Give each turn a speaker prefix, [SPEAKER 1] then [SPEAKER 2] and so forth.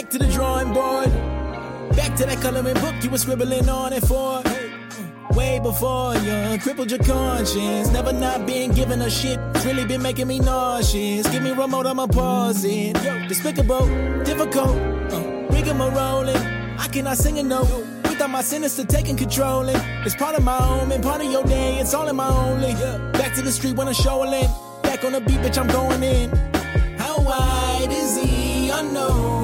[SPEAKER 1] Back to the drawing board. Back to that coloring book you were scribbling on it for. Way before you crippled your conscience. Never not being given a shit. It's really been making me nauseous. Give me a remote, I'ma pause it. Despicable, difficult, rigmaroling. I cannot sing a note without my sinister taking control. It's part of my home and part of your day. It's all in my only. Back to the street when I'm showing. Back on the beat, bitch, I'm going in. How wide is the unknown?